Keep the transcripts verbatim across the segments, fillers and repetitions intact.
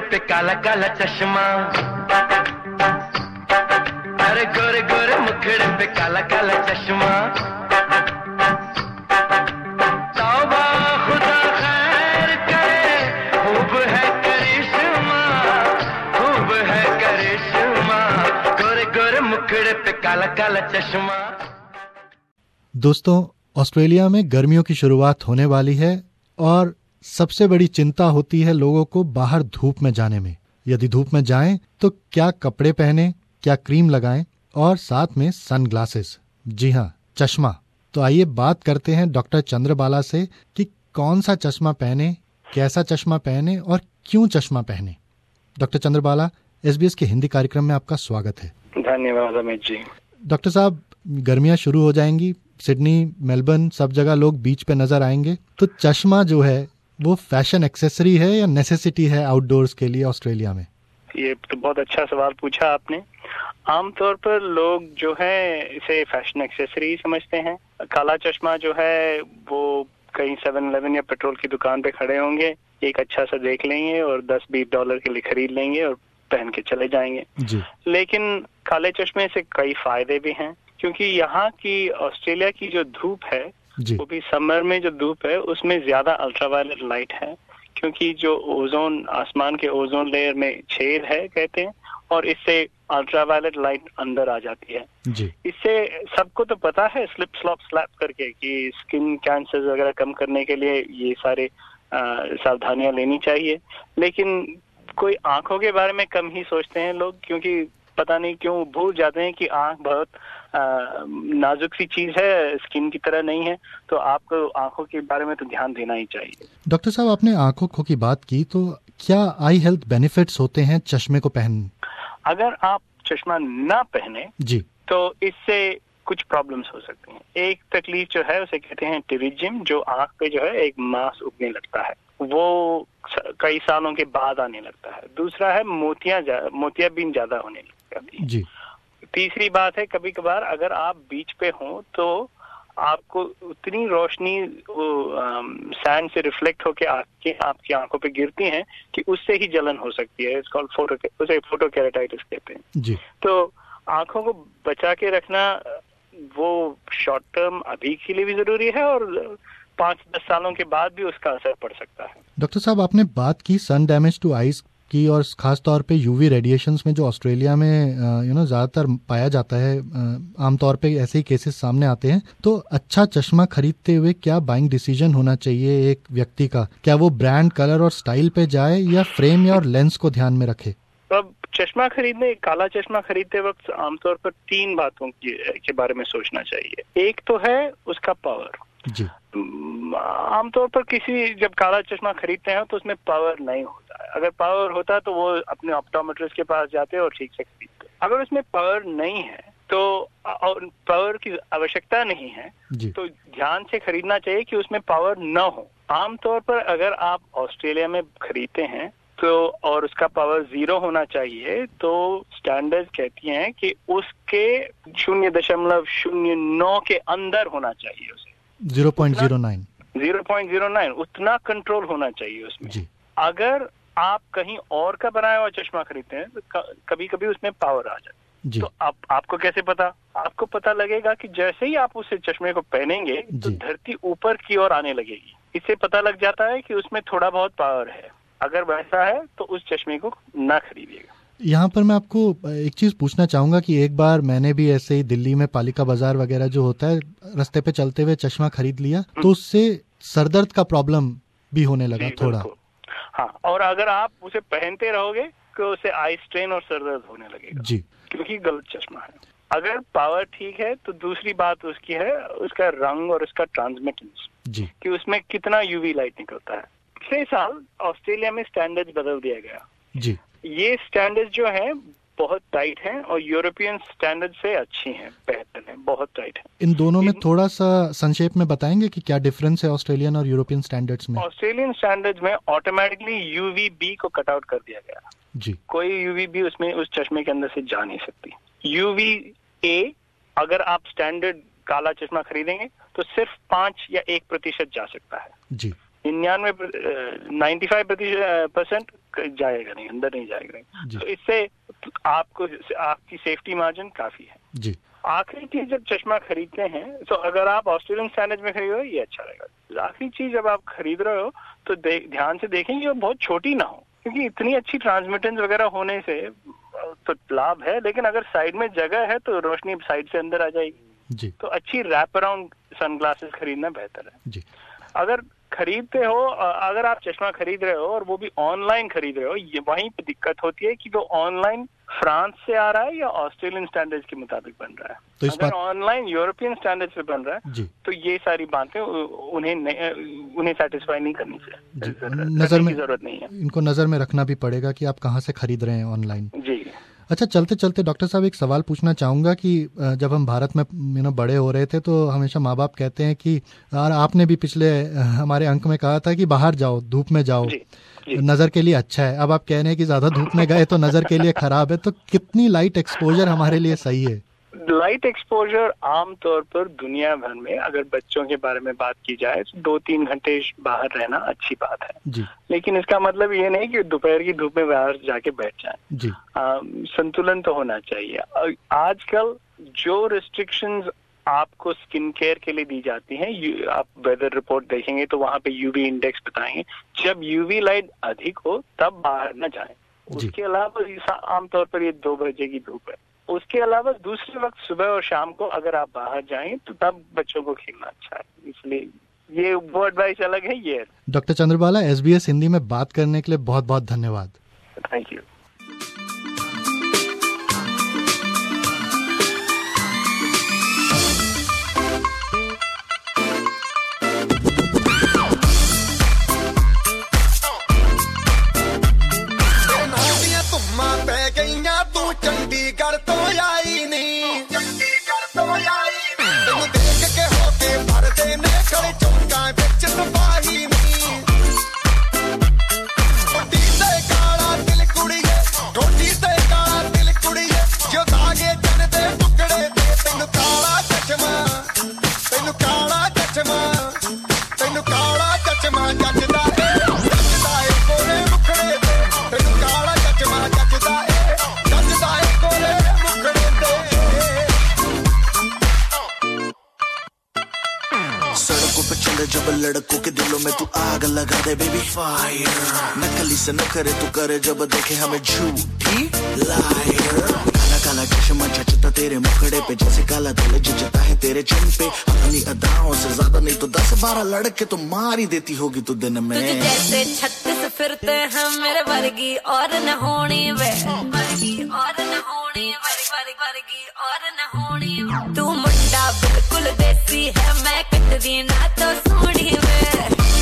पे काला काला चश्मा, अरे गोरे गोरे मुखड़े पे काला काला चश्मा। तौबा खुदा खैर करे, खूब है करिश्मा, खूब है करिश्मा, गोरे गोरे मुखड़े पे काला काला चश्मा। दोस्तों, ऑस्ट्रेलिया में गर्मियों की शुरुआत होने वाली है और सबसे बड़ी चिंता होती है लोगों को बाहर धूप में जाने में। यदि धूप में जाएं तो क्या कपड़े पहने, क्या क्रीम लगाएं और साथ में सनग्लासेस, जी हाँ, चश्मा। तो आइए बात करते हैं डॉक्टर चंद्रबाला से कि कौन सा चश्मा पहने, कैसा चश्मा पहने और क्यों चश्मा पहने। डॉक्टर चंद्रबाला, एसबीएस के हिंदी कार्यक्रम में आपका स्वागत है। धन्यवाद अमित जी। डॉक्टर साहब, गर्मियां शुरू हो जाएंगी, सिडनी, मेलबर्न, सब जगह लोग बीच पे नजर आएंगे, तो चश्मा जो है वो फैशन एक्सेसरी है या नेसेसिटी है आउटडोर्स के लिए ऑस्ट्रेलिया में? ये तो बहुत अच्छा सवाल पूछा आपने। आमतौर पर लोग जो है इसे फैशन एक्सेसरी समझते हैं। काला चश्मा जो है वो कहीं सेवन इलेवन या पेट्रोल की दुकान पे खड़े होंगे, एक अच्छा सा देख लेंगे और दस बीस डॉलर के लिए खरीद लेंगे और पहन के चले जाएंगे जी। लेकिन काले चश्मे से कई फायदे भी हैं, क्योंकि यहाँ की ऑस्ट्रेलिया की जो धूप है जी। वो भी समर में जो धूप है उसमें ज्यादा अल्ट्रावायलेट लाइट है, क्योंकि जो ओजोन, आसमान के ओजोन लेयर में छेद है कहते हैं, और इससे अल्ट्रावायलेट लाइट अंदर आ जाती है जी। इससे सबको तो पता है स्लिप स्लॉप स्लैप करके कि स्किन कैंसर वगैरह कम करने के लिए ये सारे सावधानियां लेनी चाहिए, लेकिन कोई आंखों के बारे में कम ही सोचते हैं लोग, क्योंकि पता नहीं क्यों भूल जाते हैं कि आंख बहुत आ, नाजुक सी चीज है, स्किन की तरह नहीं है, तो आपको आंखों के बारे में तो ध्यान देना ही चाहिए। डॉक्टर साहब, आपने आंखों की बात की, तो क्या आई हेल्थ बेनिफिट्स होते हैं चश्मे को पहन? अगर आप चश्मा ना पहने जी तो इससे कुछ प्रॉब्लम्स हो सकती हैं। एक तकलीफ जो है उसे कहते हैं टेरिजियम, जो आंख पे जो है एक मांस उगने लगता है, वो कई सालों के बाद आने लगता है। दूसरा है मोतिया मोतियाबिंद ज्यादा होने लग जाती है जी। तीसरी बात है कभी कभार अगर आप बीच पे हो तो आपको उतनी रोशनी सैंड से रिफ्लेक्ट होके आके आपकी आंखों पे गिरती है कि उससे ही जलन हो सकती है। इट्स कॉल्ड फोटो उसे फोटोकेराटाइटिस कहते हैं जी। तो आंखों को बचा के रखना वो शॉर्ट टर्म अभी के लिए भी जरूरी है और पाँच दस सालों के बाद भी उसका असर पड़ सकता है। डॉक्टर साहब, आपने बात की सन डैमेज टू आईज की और खास तौर पे यूवी रेडिएशंस में जो ऑस्ट्रेलिया में यू नो ज्यादातर पाया जाता है, आमतौर पे ऐसे ही केसेस सामने आते हैं। तो अच्छा चश्मा खरीदते हुए क्या बाइंग डिसीजन होना चाहिए एक व्यक्ति का? क्या वो ब्रांड, कलर और स्टाइल पे जाए या फ्रेम या और लेंस को ध्यान में रखे? अब चश्मा खरीदने, काला चश्मा खरीदते वक्त आमतौर पर तीन बातों के बारे में सोचना चाहिए। एक तो है उसका पावर जी। आमतौर पर किसी जब काला चश्मा खरीदते हैं तो उसमें पावर नहीं होता है। अगर पावर होता तो वो अपने ऑप्टोमेट्रिस्ट के पास जाते और ठीक से खरीदते। अगर उसमें पावर नहीं है तो और पावर की आवश्यकता नहीं है जी। तो ध्यान से खरीदना चाहिए कि उसमें पावर न हो। आमतौर पर अगर आप ऑस्ट्रेलिया में खरीदते हैं तो और उसका पावर जीरो होना चाहिए तो स्टैंडर्ड कहती हैं कि उसके शून्य दशमलव शून्य नौ के अंदर होना चाहिए, उसे zero point zero nine zero point zero nine उतना कंट्रोल होना चाहिए उसमें जी। अगर आप कहीं और का बनाया हुआ चश्मा खरीदते हैं तो कभी कभी उसमें पावर आ जाए जी। तो आप आपको कैसे पता? आपको पता लगेगा कि जैसे ही आप उस चश्मे को पहनेंगे तो धरती ऊपर की ओर आने लगेगी। इससे पता लग जाता है कि उसमें थोड़ा बहुत पावर है। अगर वैसा है तो उस चश्मे को ना खरीदिएगा। यहाँ पर मैं आपको एक चीज पूछना चाहूंगा कि एक बार मैंने भी ऐसे ही दिल्ली में पालिका बाजार वगैरह जो होता है, रास्ते पे चलते हुए चश्मा खरीद लिया तो उससे सरदर्द का प्रॉब्लम भी होने लगा थोड़ा। हाँ, और अगर आप उसे पहनते रहोगे तो उसे आई स्ट्रेन और सरदर्द होने लगेगा जी, क्योंकि गलत चश्मा है। अगर पावर ठीक है तो दूसरी बात उसकी है उसका रंग और उसका ट्रांसमिटेंस जी, कि उसमें कितना यूवी लाइट निकलता है। पिछले साल ऑस्ट्रेलिया में स्टैंडर्ड बदल दिया गया जी। ये स्टैंडर्ड जो है बहुत टाइट हैं और यूरोपियन स्टैंडर्ड से अच्छी हैं, बेहतर हैं, बहुत टाइट हैं। इन दोनों में थोड़ा सा संक्षेप में बताएंगे कि क्या डिफरेंस है ऑस्ट्रेलियन और यूरोपियन स्टैंडर्ड्स में? ऑस्ट्रेलियन स्टैंडर्ड्स में ऑटोमेटिकली यूवी बी को कट आउट कर दिया गया जी। कोई यूवी बी उसमें उस चश्मे के अंदर से जा नहीं सकती। यूवी ए अगर आप स्टैंडर्ड काला चश्मा खरीदेंगे तो सिर्फ पांच या एक प्रतिशत जा सकता है। जी। निन्यानवे नाइन्टी फाइव परसेंट जाएगा नहीं, अंदर नहीं जाएगा नहीं। तो इससे आपको आपकी सेफ्टी मार्जिन काफी है जी। आखिरी चीज, जब चश्मा खरीदते हैं तो अगर आप ऑस्ट्रेलियन स्टैंडर्ड में खरीदो ये अच्छा रहेगा। आखिरी चीज जब आप खरीद रहे हो तो ध्यान से देखें कि वो बहुत छोटी ना हो, क्योंकि इतनी अच्छी ट्रांसमिटेंस वगैरह होने से तो लाभ है, लेकिन अगर साइड में जगह है तो रोशनी साइड से अंदर आ जाएगी जी। तो अच्छी रैप अराउंड सनग्लासेस खरीदना बेहतर है जी। अगर खरीदते हो, अगर आप चश्मा खरीद रहे हो और वो भी ऑनलाइन खरीद रहे हो, ये वहीं पे दिक्कत होती है कि वो ऑनलाइन फ्रांस से आ रहा है या ऑस्ट्रेलियन स्टैंडर्ड्स के मुताबिक बन रहा है। तो अगर ऑनलाइन यूरोपियन स्टैंडर्ड्स पे बन रहा है जी। तो ये सारी बातें उन्हें उन्हें सेटिस्फाई नहीं करनी चाहिए, नजर में जरूरत नहीं है। इनको नजर में रखना भी पड़ेगा कि आप कहाँ से खरीद रहे हैं ऑनलाइन जी। अच्छा, चलते चलते डॉक्टर साहब एक सवाल पूछना चाहूंगा कि जब हम भारत में यू नो बड़े हो रहे थे तो हमेशा माँ बाप कहते हैं कि यार आपने भी पिछले हमारे अंक में कहा था कि बाहर जाओ, धूप में जाओ, जी, जी। नजर के लिए अच्छा है। अब आप कह रहे हैं कि ज्यादा धूप में गए तो नजर के लिए खराब है, तो कितनी लाइट एक्सपोजर हमारे लिए सही है? लाइट एक्सपोजर आमतौर पर दुनिया भर में अगर बच्चों के बारे में बात की जाए तो दो तीन घंटे बाहर रहना अच्छी बात है जी। लेकिन इसका मतलब ये नहीं कि दोपहर की धूप में बाहर जाके बैठ जाएं जी। आ, संतुलन तो होना चाहिए। आजकल जो रिस्ट्रिक्शंस आपको स्किन केयर के लिए दी जाती हैं, आप वेदर रिपोर्ट देखेंगे तो वहां पे यूवी इंडेक्स बताएंगे, जब यूवी लाइट अधिक हो तब बाहर न जाएं। उसके अलावा आमतौर पर ये दो बजे की धूप है, उसके अलावा दूसरे वक्त सुबह और शाम को अगर आप बाहर जाएं तो तब बच्चों को खेलना अच्छा है। इसलिए ये वो एडवाइस अलग है। ये डॉक्टर चंद्रबाला, एसबीएस हिंदी में बात करने के लिए बहुत बहुत धन्यवाद। Thank you. चंडीगढ़ तो आई नहीं, चंडीगढ़ तो आई नहीं, तेनू देख के होके भरदे ने खड़े चौंका विच सिपाही नहीं। ठोडी ते काला दिल कुड़िए, ठोडी ते काला दिल कुड़िए, जो धागे जन दे टुकड़े दे, तेनू काला चश्मा, तेनू काला चश्मा, तेनू काला चश्मा जचदा ए, जचदा ए कोरे मुखड़े दे, तेनू काला चश्मा जचदा ए। सड़कों पे चले जब लड़कों के दिलों में तू आग लगा दे बेबी फायर, नकली से न करे तू करे जब देखे हमें झूठी लायर। काला काला चश्मा जचता तेरे मुखड़े पे जैसे काला दिल जचता है तेरे चिन पे, अपनी अदाओं से ज्यादा नहीं तो दस बारह लड़के तो मार ही देती होगी तू दिन में। तुझे जैसे छत्तीस फिरते हैं मेरे वर्गी और न होनी वे, वर्गी और न होनी, वर्गी वर्गी और न होनी। तू मुंडा बिल्कुल देसी है, मैं कटदी ना तो सूढ़ी में।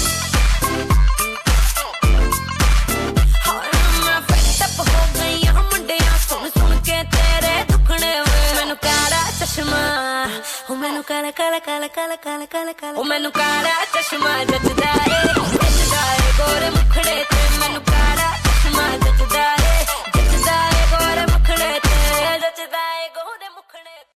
और मैं फेटअप हो गई हूं मुंडिया सुन सुन के तेरे दुखने में। मैनू काला चश्मा, ओ मैनू काला काला काला काला काला काला काला, ओ मैनू काला चश्मा जचदा ए, जचदा ए गोरे मुखड़े ते, मैनू काला चश्मा जचदा ए।